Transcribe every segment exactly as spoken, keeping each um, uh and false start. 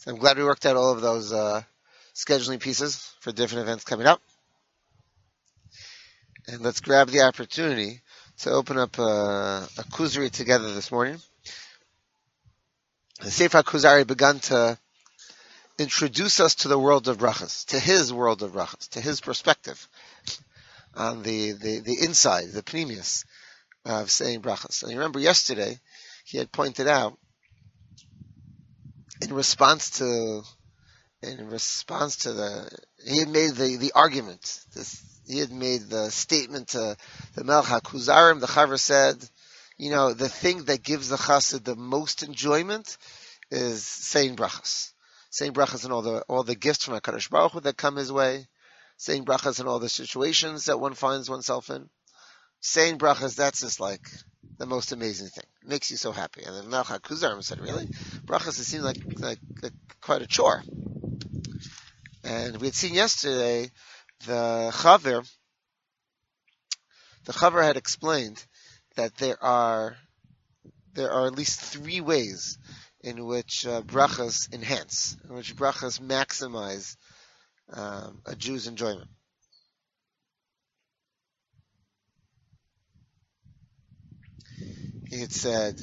So I'm glad we worked out all of those uh, scheduling pieces for different events coming up. And let's grab the opportunity to open up a, a Kuzari together this morning. The Sefer Kuzari began to introduce us to the world of brachas, to his world of brachas, to his perspective on the, the, the inside, the pneumius of saying brachas. And you remember yesterday, he had pointed out, in response to, in response to the, he had made the, the argument, this, he had made the statement to the Melech HaKuzarim, the Chaver said, you know, the thing that gives the chassid the most enjoyment is saying brachas. Saying brachas and all the, all the gifts from HaKadosh Baruch Hu that come his way. Saying brachas in all the situations that one finds oneself in. Saying brachas, that's just like the most amazing thing. It makes you so happy. And then Melech HaKuzarim said, really? Brachas, it seems like, like, like quite a chore. And we had seen yesterday the Chaver, the Chaver had explained that there are there are at least three ways in which uh, brachas enhance, in which brachas maximize um, a Jew's enjoyment. He had said,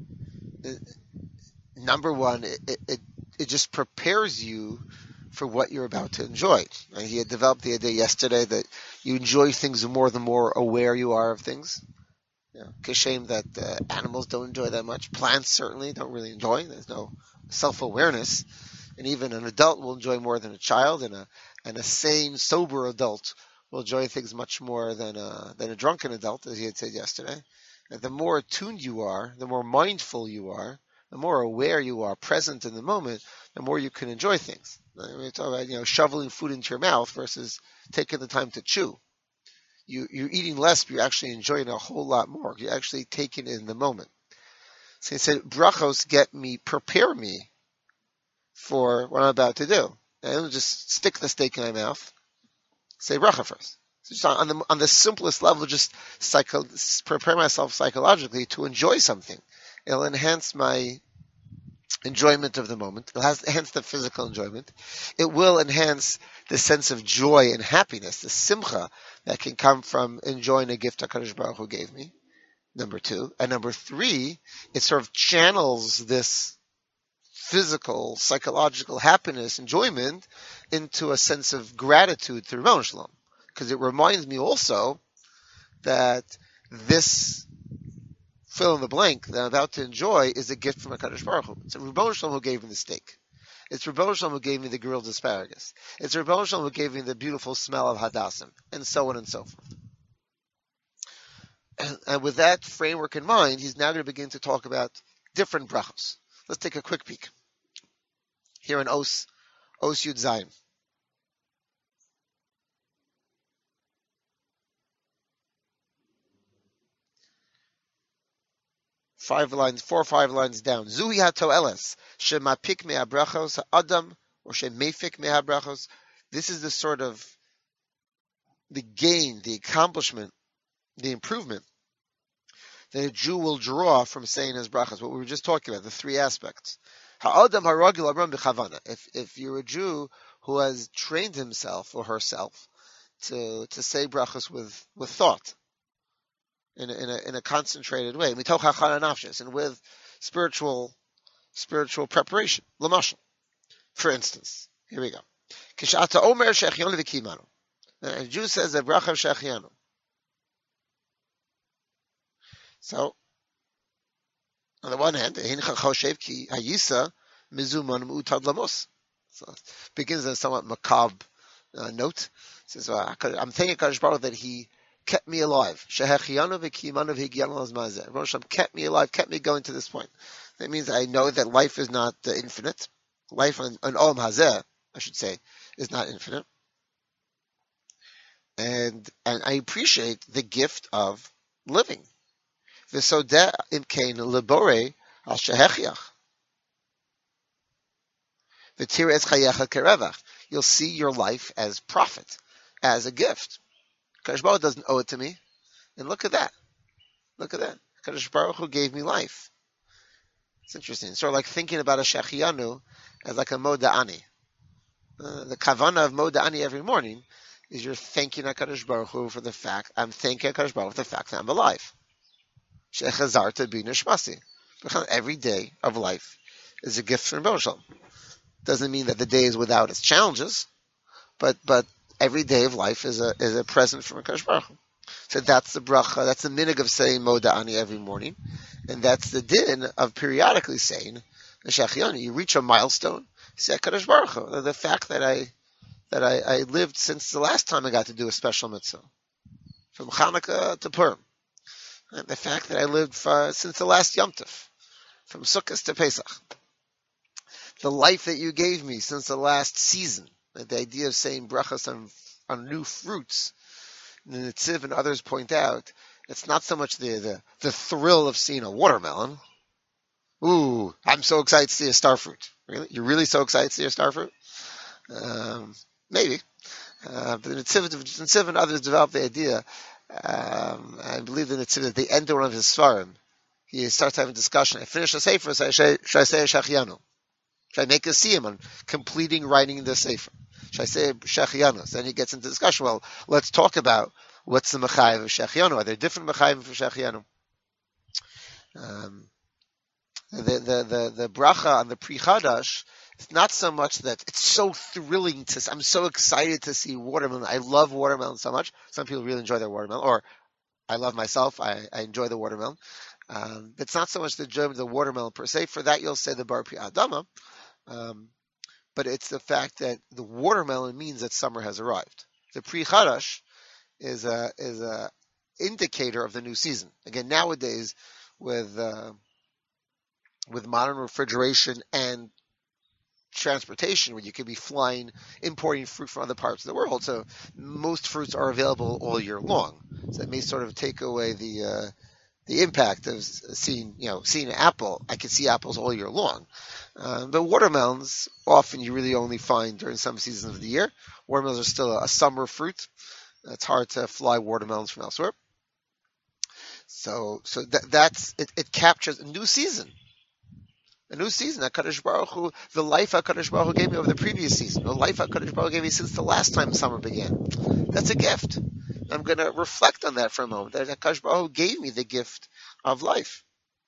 number one, it, it, it just prepares you for what you're about to enjoy. And he had developed the idea yesterday that you enjoy things more the more aware you are of things. You know, it's a shame that uh, animals don't enjoy that much. Plants certainly don't really enjoy. There's no self-awareness. And even an adult will enjoy more than a child, and a and a sane, sober adult will enjoy things much more than a, than a drunken adult, as he had said yesterday. And the more attuned you are, the more mindful you are, the more aware you are, present in the moment, the more you can enjoy things. We talk about, you know, shoveling food into your mouth versus taking the time to chew. You, you're eating less, but you're actually enjoying a whole lot more. You're actually taking it in the moment. So he said, brachos get me, prepare me for what I'm about to do. I don't just stick the steak in my mouth. Say bracha first. So just on the on the simplest level, just psycho, prepare myself psychologically to enjoy something. It'll enhance my enjoyment of the moment. It'll enhance the physical enjoyment. It will enhance the sense of joy and happiness, the simcha that can come from enjoying a gift HaKadosh Baruch Hu gave me. Number two. And number three, it sort of channels this physical, psychological happiness, enjoyment, into a sense of gratitude through Rebbeinu Shalom. Because it reminds me also that this fill in the blank that I'm about to enjoy is a gift from HaKadosh Baruch Hu. It's Rebbeinu Shalom who gave me the steak. It's Rebbeinu Shalom who gave me the grilled asparagus. It's Rebbeinu Shalom who gave me the beautiful smell of hadassim, and so on and so forth. And, and with that framework in mind, he's now going to begin to talk about different brachos. Let's take a quick peek. Here in Os, Os Yud Zayin. Five lines, four or five lines down. Zuhi hatoeles shemapik mehabrachos adam or shemefik mehabrachos. This is the sort of the gain, the accomplishment, the improvement that a Jew will draw from saying his brachos. What we were just talking about, the three aspects. Ha'adam haragil abram b'chavana. If if you're a Jew who has trained himself or herself to to say brachos with with thought. In a, in a in a concentrated way, mitoch hachana nafshis, and with spiritual spiritual preparation. L'mashal, for instance, here we go. Kishata omer shechianu v'kimanu. A Jew says a bracha shechianu. So, on the one hand, hincha choshev ki hayisa mizuman mu'utad lamos. So, it begins in a somewhat macabre uh, note. It says, well, I'm thanking Kadosh Baruch that he kept me alive. Shehechianu v'kimanu v'higyanu l'zmazeh. Rosh kept me alive, kept me going to this point. That means I know that life is not uh, infinite. Life on, on Olam Hazeh, I should say, is not infinite. And and I appreciate the gift of living. V'sodeh imkein lebore al shehechiach. V'tir es chayecha kerevach. You'll see your life as profit, as a gift. Kadosh Baruch Hu doesn't owe it to me. And look at that. Look at that. Kadosh Baruch Hu gave me life. It's interesting. It's sort of like thinking about a shechianu as like a moda'ani. Uh, the kavana of moda'ani every morning is you're thanking HaKadosh Baruch Hu for the fact, I'm thanking HaKadosh Baruch Hu for the fact that I'm alive. Shechazarta bi nishmasi. Every day of life is a gift from Baruch Shalom. Doesn't mean that the day is without its challenges, but but every day of life is a is a present from HaKadosh Baruch Hu. So that's the bracha, that's the minig of saying moda'ani every morning, and that's the din of periodically saying Shechianu. You reach a milestone, you say HaKadosh Baruch Hu, the fact that I that I, I lived since the last time I got to do a special mitzvah, from Hanukkah to Purim, and the fact that I lived for, since the last Yom Tov, from Sukkot to Pesach, the life that you gave me since the last season, the idea of saying brachas on, on new fruits, the Netziv and others point out, it's not so much the, the, the thrill of seeing a watermelon. Ooh, I'm so excited to see a star fruit. Really? You're really so excited to see a star fruit? Um, maybe. Uh, but the Netziv, the Netziv and others developed the idea. Um, I believe the Netziv, at the end of one of his svarim, he starts having a discussion. I finish the sefer, so I say, should I say Shechianu? Should I make a siyum on completing writing the sefer? Should I say Shechianu? So then he gets into discussion. Well, let's talk about what's the mechayiv of Shechianu. Are there different mechayiv for Shechianu? Um, the, the, the, the bracha on the Pri Chadash, it's not so much that it's so thrilling to, I'm so excited to see watermelon. I love watermelon so much. Some people really enjoy their watermelon, or I love myself. I, I enjoy the watermelon. Um, it's not so much the germ of the watermelon per se. For that, you'll say the bar pi adama. Um, but it's the fact that the watermelon means that summer has arrived. The Pri Chadash is a, is a indicator of the new season. Again, nowadays, with, uh, with modern refrigeration and transportation, where you could be flying, importing fruit from other parts of the world. So most fruits are available all year long. So it may sort of take away the uh, the impact of seeing, you know, seeing an apple. I can see apples all year long. Uh, but watermelons, often you really only find during some seasons of the year. Watermelons are still a, a summer fruit. It's hard to fly watermelons from elsewhere. So so that, that's it, it captures a new season. A new season, HaKadosh Baruch Hu, the life HaKadosh Baruch Hu gave me over the previous season, the life HaKadosh Baruch Hu gave me since the last time summer began. That's a gift. I'm going to reflect on that for a moment, that HaKadosh Baruch Hu gave me the gift of life.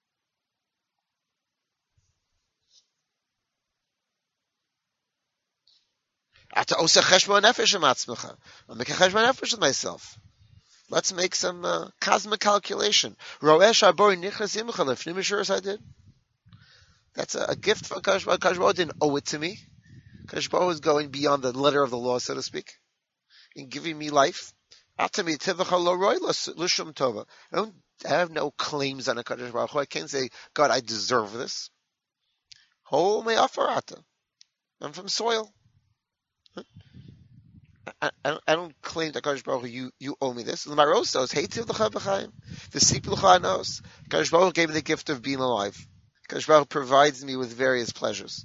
I'll make a cheshbon nefesh with myself. Let's make some uh, cosmic calculation. Roesh Abori Nichas Imcha Lefnim Ashuras I did. That's a, a gift from HaKadosh Baruch Hu. HaKadosh Baruch Hu didn't owe it to me. HaKadosh Baruch Hu is going beyond the letter of the law, so to speak, in giving me life. I don't I have no claims on HaKadosh Baruch Hu. I can't say, God, I deserve this. I'm from soil. I, I, don't, I don't claim that HaKadosh Baruch Hu, you, you owe me this. The Marosos, Heitiv l'cha b'chaim, v'sip l'cha anos. HaKadosh Baruch Hu gave me the gift of being alive. HaKadosh Baruch Hu provides me with various pleasures.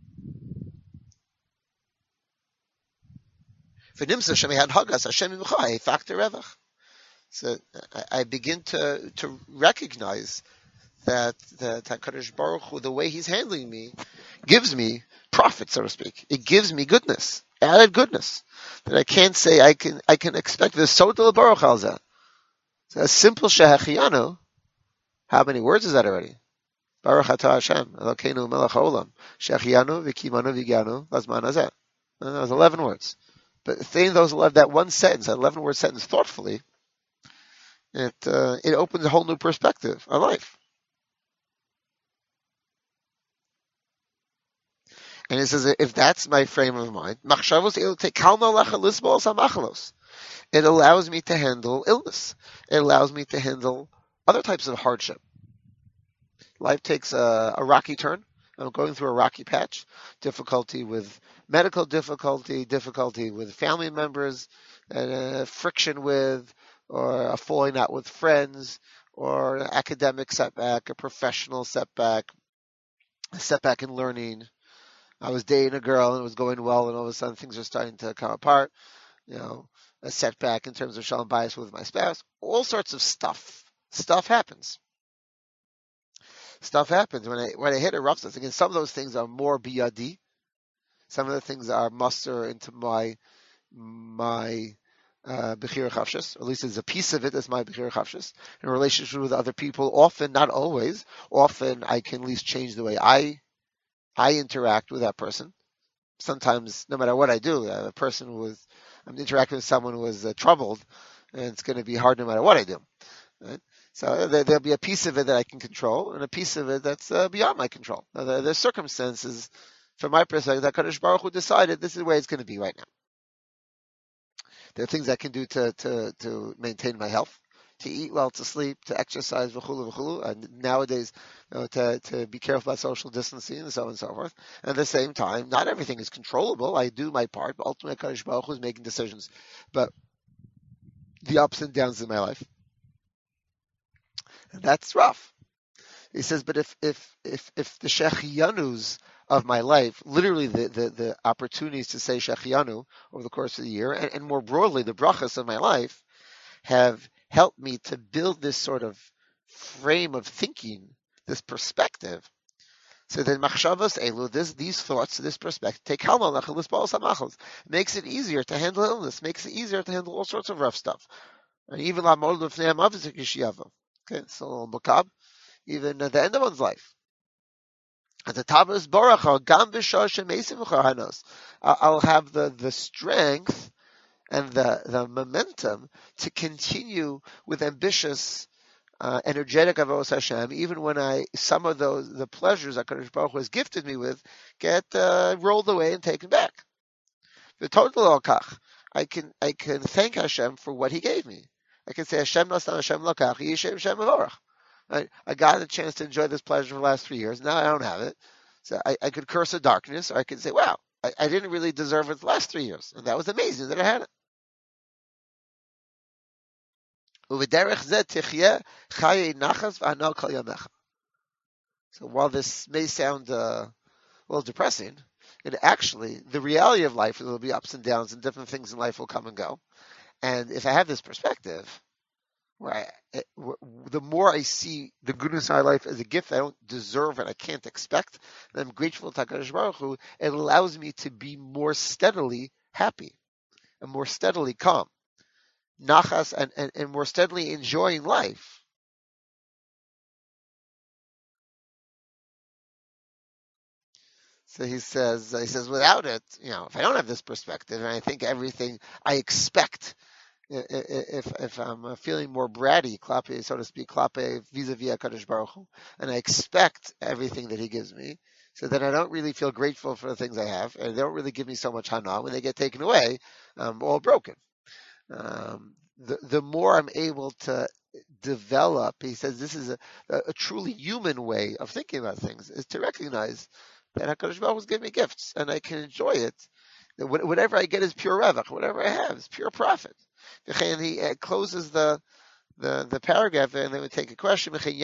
So I, I begin to, to recognize that that HaKadosh Baruch Hu, the way He's handling me, gives me profit, so to speak. It gives me goodness, added goodness that I can't say I can I can expect. The Sodal Baruch Alza. So a simple Shechianu. How many words is that already? Baruch Atah Hashem, Elokeinu Melech Haolam, Shechianu v'Kimanu v'Ganu Lazman Hazeh. That was eleven words. But saying those eleven, that one sentence, that eleven word sentence, thoughtfully, it uh, it opens a whole new perspective on life. And it says, if that's my frame of mind, it allows me to handle illness. It allows me to handle other types of hardship. Life takes a, a rocky turn. I'm going through a rocky patch. Difficulty with medical difficulty, difficulty with family members, uh, friction with, or a falling out with friends, or an academic setback, a professional setback, a setback in learning. I was dating a girl and it was going well, and all of a sudden things are starting to come apart. You know, a setback in terms of shalom bayis with my spouse. All sorts of stuff. Stuff happens. Stuff happens when I when I hit a rough spot. Again, some of those things are more biyadi. Some of the things are muster into my my uh, Bechira Chavshis, or at least there's a piece of it that's my Bechira Chavshis. In relationship with other people, often, not always, often I can at least change the way I I interact with that person. Sometimes, no matter what I do, a person who is, I'm interacting with someone who is uh, troubled, and it's going to be hard no matter what I do. Right? So there, there'll be a piece of it that I can control, and a piece of it that's uh, beyond my control. Now, the, the circumstances, from my perspective, that Kadosh Baruch Hu decided this is the way it's going to be right now. There are things I can do to, to, to maintain my health, to eat well, to sleep, to exercise, v'chulu, v'chulu, and nowadays, you know, to, to be careful about social distancing and so on and so forth. And at the same time, not everything is controllable. I do my part, but ultimately, Kadosh Baruch Hu is making decisions. But the ups and downs in my life, and that's rough. He says, but if if if if the shechianus of my life, literally the, the, the opportunities to say shechianu over the course of the year, and, and more broadly the brachas of my life, have helped me to build this sort of frame of thinking, this perspective. So then machshavos elu, this these thoughts, this perspective, take halma makes it easier to handle illness, makes it easier to handle all sorts of rough stuff, and even la moldu fneim avzik yishiyava. Okay, so makab. Even at the end of one's life. At the top of his Baruch, Gam I'll have the, the strength and the, the momentum to continue with ambitious, uh, energetic Avos Hashem, even when I, some of those, the pleasures that Kadosh Baruch Hu has gifted me with, get, uh, rolled away and taken back. The total al-kach, I can, I can thank Hashem for what He gave me. I can say, Hashem nasan Hashem lakach, Yishem Hashem avorach. I, I got a chance to enjoy this pleasure for the last three years. Now I don't have it. So I, I could curse the darkness, or I could say, wow, I, I didn't really deserve it the last three years. And that was amazing that I had it. So while this may sound uh, a little depressing, it actually, the reality of life, there will be ups and downs, and different things in life will come and go. And if I have this perspective, where I, the more I see the goodness of my life as a gift I don't deserve and I can't expect, and I'm grateful to HaKadosh Baruch Hu, it allows me to be more steadily happy and more steadily calm, nachas, and, and, and more steadily enjoying life. So he says, he says, without it, you know, if I don't have this perspective, and I think everything I expect, if if I'm feeling more bratty, klape, so to speak, klape vis-a-vis HaKadosh Baruch Hu, and I expect everything that He gives me, so then I don't really feel grateful for the things I have, and they don't really give me so much hana. When they get taken away, I'm all broken. Um, the the more I'm able to develop, he says, this is a, a truly human way of thinking about things, is to recognize that HaKadosh Baruch Hu has given me gifts, and I can enjoy it. Whatever I get is pure revach. Whatever I have is pure profit. And he uh, closes the, the the paragraph, and then we take a question. He says,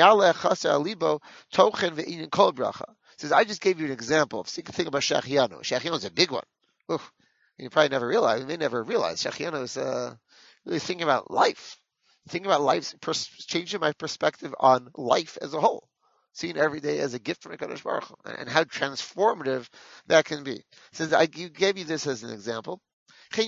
I just gave you an example. So you can think about Shechianu. Shechianu is a big one. Oof. You probably never realized, you may never realize, Shechianu is uh, really thinking about life. Thinking about life, pers- changing my perspective on life as a whole. Seeing every day as a gift from HaKadosh Baruch Hu, and, and how transformative that can be. He says, I gave you this as an example. Every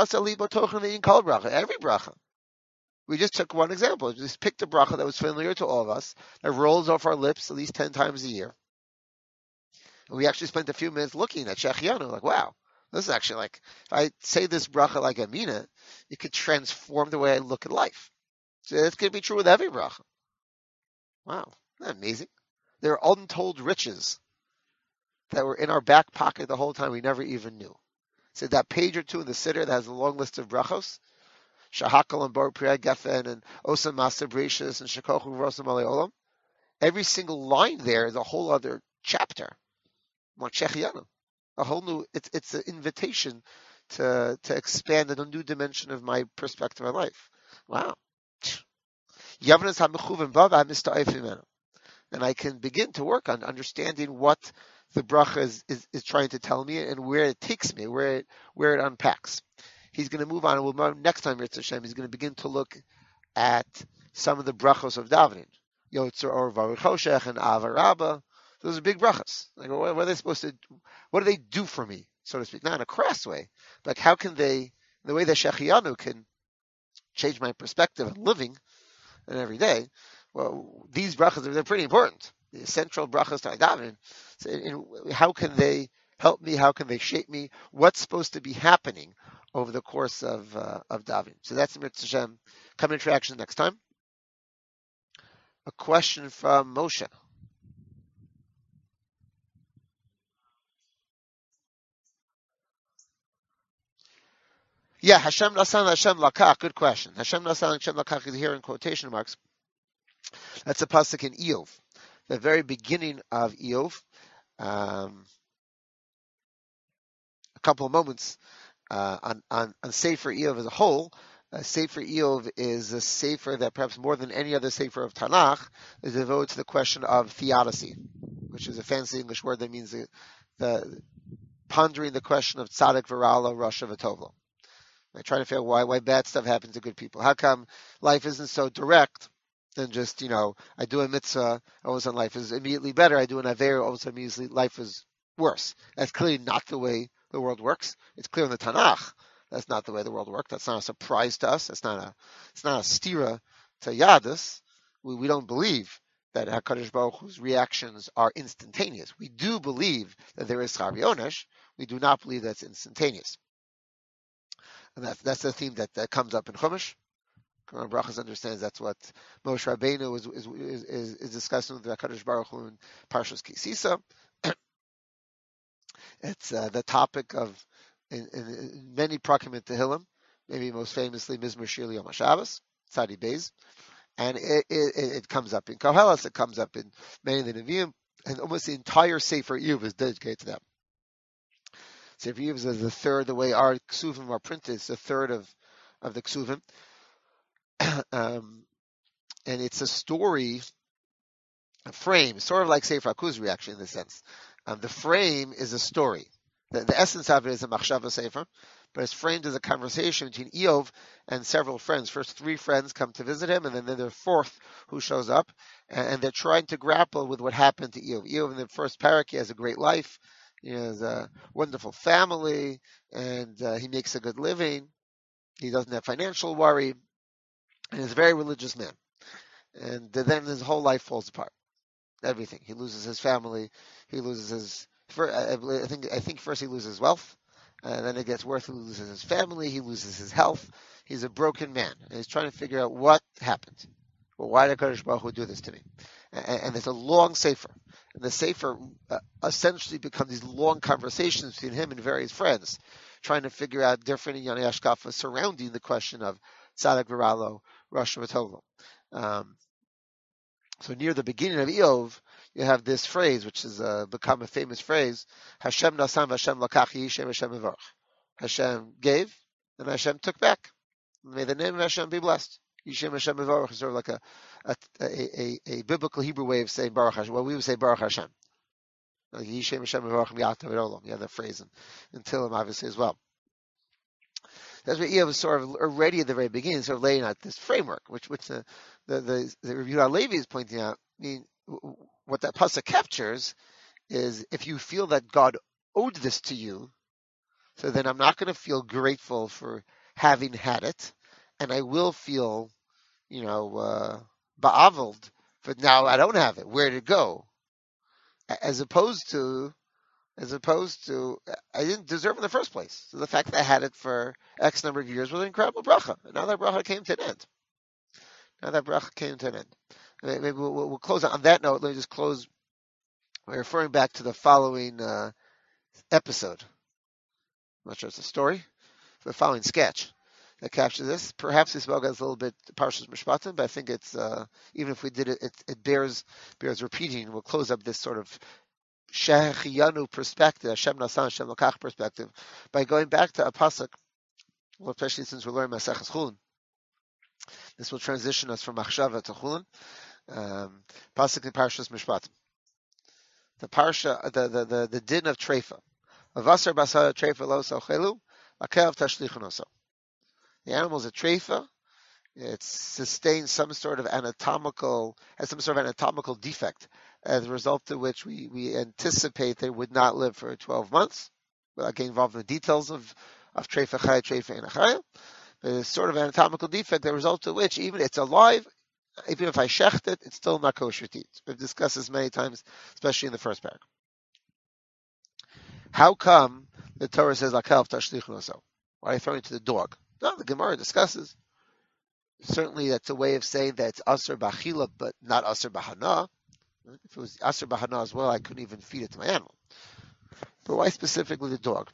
bracha. We just took one example. We just picked a bracha that was familiar to all of us, that rolls off our lips at least ten times a year. And we actually spent a few minutes looking at Shechianu, like, wow, this is actually like, if I say this bracha like I mean it, it could transform the way I look at life. So it's going to be true with every bracha. Wow, isn't that amazing? There are untold riches that were in our back pocket the whole time we never even knew. So that page or two in the Siddur that has a long list of brachos, Shahakal and Bar Priya Geffen and Osam Master Brachos and Shekochu Rosam Ale Olam, every single line there is a whole other chapter. A whole new, it's it's an invitation to to expand a new dimension of my perspective on life. Wow. And I can begin to work on understanding what the bracha is, is, is trying to tell me and where it takes me, where it where it unpacks. He's going to move on, and we'll, next time, Yirtzeh Hashem, he's going to begin to look at some of the brachos of davening. Yotzer or Baruch Hoshech and Ava Rabba. Those are big brachos. Like, what, what are they supposed to? What do they do for me? so to speak, not in a crass way. Like how can they, the way that Shechianu can change my perspective of living and every day? Well, these brachas, they're pretty important. The central brachas to daven. So in, in, how can they help me? How can they shape me? What's supposed to be happening over the course of uh, of davening? So that's the Mitzvah Shem. Come into action next time. A question from Moshe. Yeah, Hashem Nasan, Hashem Lakach. Good question. Hashem Nasan, Hashem Lakach is here in quotation marks. That's a pasuk in Eov, the very beginning of Eov. Um, a couple of moments uh, on, on, on Sefer Eov as a whole. Uh, Sefer Eov is a sefer that perhaps more than any other sefer of Tanakh is devoted to the question of theodicy, which is a fancy English word that means the, the pondering the question of tzaddik v'ra'ala, rasha v'tovlo. I try to figure out why why bad stuff happens to good people. How come life isn't so direct than just, you know, I do a mitzvah, all of a sudden life is immediately better. I do an aver, all of a sudden immediately life is worse. That's clearly not the way the world works. It's clear in the Tanakh that's not the way the world works. That's not a surprise to us. It's not a it's not a stira to Yadus. We we don't believe that HaKadosh Baruch Hu's reactions are instantaneous. We do believe that there is Schar V'Onesh. We do not believe that's instantaneous. And that's, that's the theme that, that comes up in Chumash. Quran Brachas understands that's what Moshe Rabbeinu is, is, is, is discussing with the HaKadosh Baruch Hu in Parshas Ki Sisa. It's uh, the topic of in, in, in many Prakim Tehillim, maybe most famously Mizmor Shir Yom HaShabbos, Tzadi Beis, and it, it, it comes up in Koheles, it comes up in many of the Nevi'im, and almost the entire Sefer Eov is dedicated to them. Sefer Eov is the third, the way our Ksuvim are printed, it's the third of, of the Ksuvim. um, and it's a story, a frame, sort of like Sefer HaKuzri actually in this sense. Um, the frame is a story. The, the essence of it is a Machshava Sefer, but it's framed as a conversation between Eov and several friends. First three friends come to visit him, and then there's a fourth who shows up, and, and they're trying to grapple with what happened to Eov. Eov in the first parak, he has a great life. He has a wonderful family, and uh, he makes a good living. He doesn't have financial worry, and he's a very religious man. And then his whole life falls apart. Everything. He loses his family. He loses his. I think. I think first he loses wealth, and then it gets worse. He loses his family. He loses his health. He's a broken man, and he's trying to figure out what happened. Well, why did HaKadosh Baruch Hu do this to me? And, and there's a long sefer, and the sefer uh, essentially becomes these long conversations between him and various friends, trying to figure out different Yonei Ashkafa surrounding the question of Tzaddik V'Ra'lo, Rasha V'Tovlo. Um, So near the beginning of Eov, you have this phrase, which has uh, become a famous phrase: Hashem nasam, Hashem lakach, Yishem Hashem mevarach. Hashem gave, and Hashem took back. May the name of Hashem be blessed. Yishem Hashem mevarach is sort of like a a, a, a a biblical Hebrew way of saying Baruch Hashem. Well, we would say Baruch Hashem. Like Yishem Hashem mevarach miyatav olam. You have that phrase in, in Tehillim, obviously, as well. That's what Eov is sort of already at the very beginning, sort of laying out this framework, which which the the the, the Review Levi is pointing out. I mean, what that pasuk captures is if you feel that God owed this to you, so then I'm not going to feel grateful for having had it, and I will feel, you know, uh, ba'aveld, but now I don't have it. Where did it go? As opposed to As opposed to, I didn't deserve it in the first place. So the fact that I had it for X number of years was an incredible bracha. And now that bracha came to an end. Now that bracha came to an end. Maybe we'll, we'll close on that note. Let me just close by referring back to the following uh, episode. I'm not sure it's a story. The following sketch that captures this. Perhaps this well gets a little bit Parshas Mishpatim, but I think it's, uh, even if we did it, it, it bears, bears repeating. We'll close up this sort of Shehechiyanu perspective, Hashem Nasan, Hashem Lokach perspective, by going back to a pasuk, well, especially since we're learning Maseches Chulin. This will transition us from Machshava to Chulin. Um, pasuk in Parshas Mishpatim. The parsha, the the the, the din of Treifa. Avasar basar Treifa lo sochelu, akev tashlichun oso. The animal's a Treifa. It sustains some sort of anatomical, has some sort of anatomical defect, as a result of which we, we anticipate they would not live for twelve months. without getting involved in the details of, of Treifa Chaya, Treifa and Achaya. It's sort of an anatomical defect, the result of which, even it's alive, even if I shecht it, it's still not kosher to eat. We've discussed this many times, especially in the first paragraph. How come the Torah says Lakel Tashlichun so? Why are you throwing it to the dog? No, the Gemara discusses. Certainly, that's a way of saying that it's Asr Bachila, but not Asr Bahana. If it was Asr Bahana as well, I couldn't even feed it to my animal. But why specifically the dog?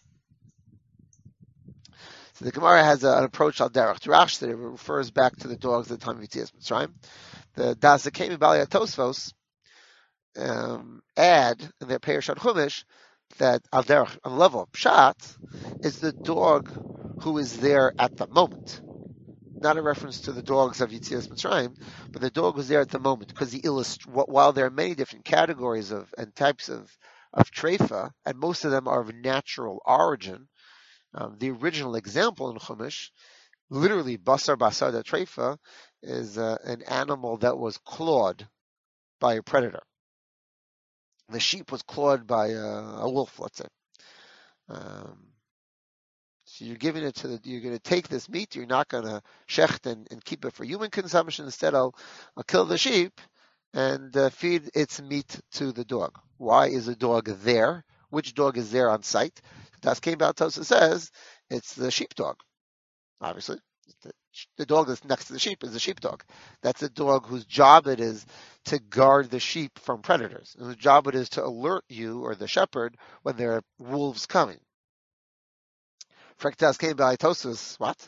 So the Gemara has a, an approach al derech drash that it refers back to the dogs at the time of Yitzias Mitzrayim. The Das Zakemi Bali Tosfos um, add in their Perush on Chumash that al derech on level of pshat is the dog who is there at the moment. Not a reference to the dogs of Yitzias Mitzrayim, but the dog was there at the moment because the illust- while there are many different categories of and types of of treifa, and most of them are of natural origin. Um, the original example in Chumash, literally basar basar treifa, is uh, an animal that was clawed by a predator. The sheep was clawed by a, a wolf, let's say. Um, So you're giving it to the, you're going to take this meat, you're not going to shecht and, and keep it for human consumption. Instead, I'll, I'll kill the sheep and uh, feed its meat to the dog. Why is the dog there? Which dog is there on site? Das came out Tosa says it's the sheepdog. Obviously, the, the dog that's next to the sheep is the sheepdog. That's a dog whose job it is to guard the sheep from predators. And the job it is to alert you or the shepherd when there are wolves coming. Frektas came by Tosus. What?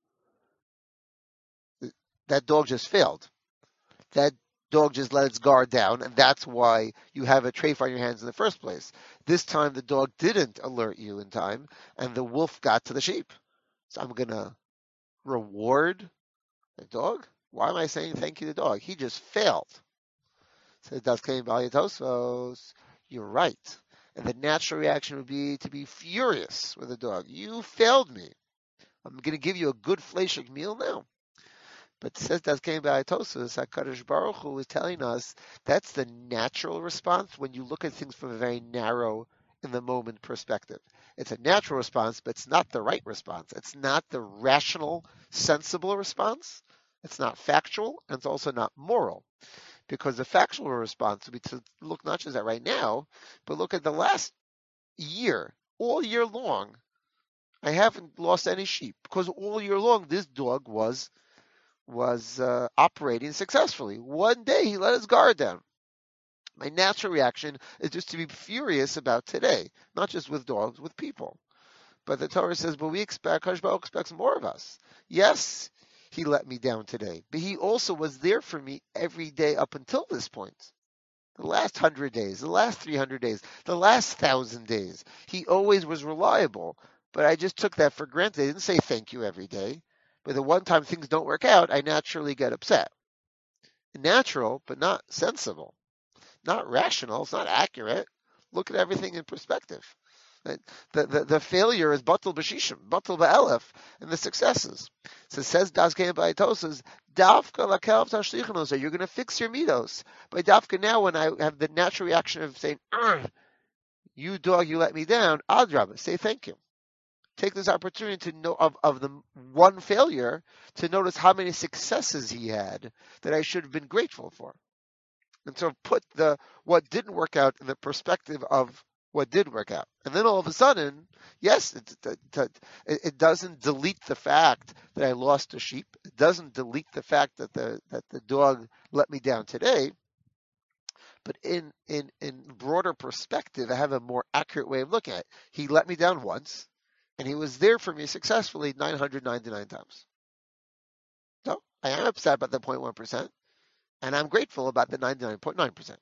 That dog just failed. That dog just let its guard down, and that's why you have a treifa on your hands in the first place. This time the dog didn't alert you in time, and the wolf got to the sheep. So I'm gonna reward the dog? Why am I saying thank you to the dog? He just failed. So Das came by Tosus. You're right. And the natural reaction would be to be furious with the dog. You failed me. I'm going to give you a good fleshig meal now. But it says that came by Tosus, HaKadosh Baruch Hu is telling us that's the natural response when you look at things from a very narrow, in the moment perspective. It's a natural response, but it's not the right response. It's not the rational, sensible response. It's not factual, and it's also not moral. Because the factual response would be to look not just at right now, but look at the last year, all year long. I haven't lost any sheep because all year long this dog was was uh, operating successfully. One day he let his guard down. My natural reaction is just to be furious about today, not just with dogs, with people. But the Torah says, but we expect, Kadosh Baruch Hu expects more of us. Yes, he let me down today, but he also was there for me every day up until this point. The last hundred days, the last three hundred days, the last thousand days, he always was reliable. But I just took that for granted. I didn't say thank you every day. But the one time things don't work out, I naturally get upset. Natural, but not sensible. Not rational. It's not accurate. Look at everything in perspective. The, the, the failure is batal b'shishim, batal ba'elef, and the successes. So it says Dazkein Ba'itosas, Dafka lakel tashlichnos, so you're going to fix your midos. By Dafka now, when I have the natural reaction of saying, you dog, you let me down, Adrabah, say thank you. Take this opportunity to know of, of the one failure to notice how many successes he had that I should have been grateful for. And so put the what didn't work out in the perspective of what did work out. And then all of a sudden, yes, it, it, it, it doesn't delete the fact that I lost a sheep. It doesn't delete the fact that the that the dog let me down today. But in, in, in broader perspective, I have a more accurate way of looking at it. He let me down once, and he was there for me successfully nine hundred ninety-nine times. So I am upset about the zero point one percent, and I'm grateful about the ninety-nine point nine percent.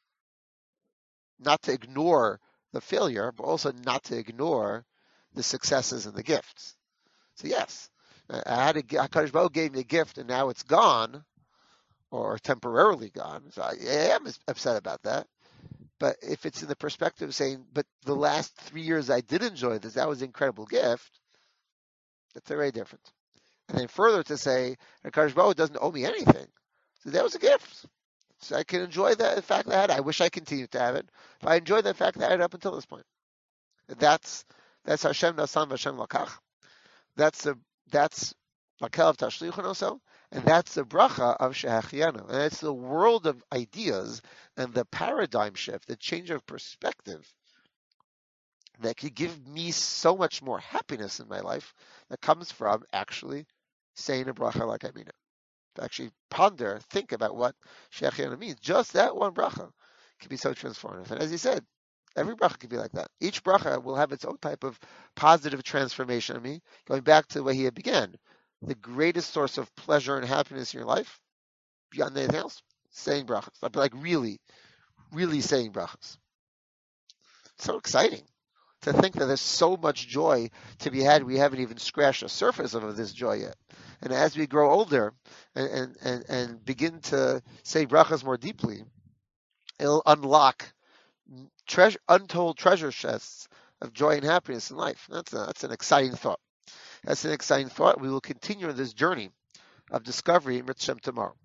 Not to ignore the failure, but also not to ignore the successes and the gifts. So yes, I had a HaKadosh Baruch Hu gave me a gift, and now it's gone, or temporarily gone. So I am upset about that. But if it's in the perspective of saying, but the last three years I did enjoy this, that was an incredible gift, that's very different. And then further to say, HaKadosh Baruch Hu doesn't owe me anything. So that was a gift. So I can enjoy that the fact that I had it. I wish I continued to have it, but I enjoyed the fact that I had it up until this point. That's That's Hashem Nasan Hashem Lakach. That's the that's Lakel of Tashlichun also, and that's the bracha of Shehachianu. And it's the world of ideas and the paradigm shift, the change of perspective that could give me so much more happiness in my life that comes from actually saying a bracha like I mean it. To actually ponder, think about what Shehachianu means. Just that one bracha can be so transformative. And as he said, every bracha can be like that. Each bracha will have its own type of positive transformation in me. Going back to the way he had began, the greatest source of pleasure and happiness in your life, beyond anything else, saying brachas. I'd be like really, really saying brachas. So exciting to think that there's so much joy to be had. We haven't even scratched the surface of this joy yet. And as we grow older and, and, and, and begin to say brachas more deeply, it'll unlock treasure, untold treasure chests of joy and happiness in life. That's a, that's an exciting thought. That's an exciting thought. We will continue this journey of discovery in Mitzvah tomorrow.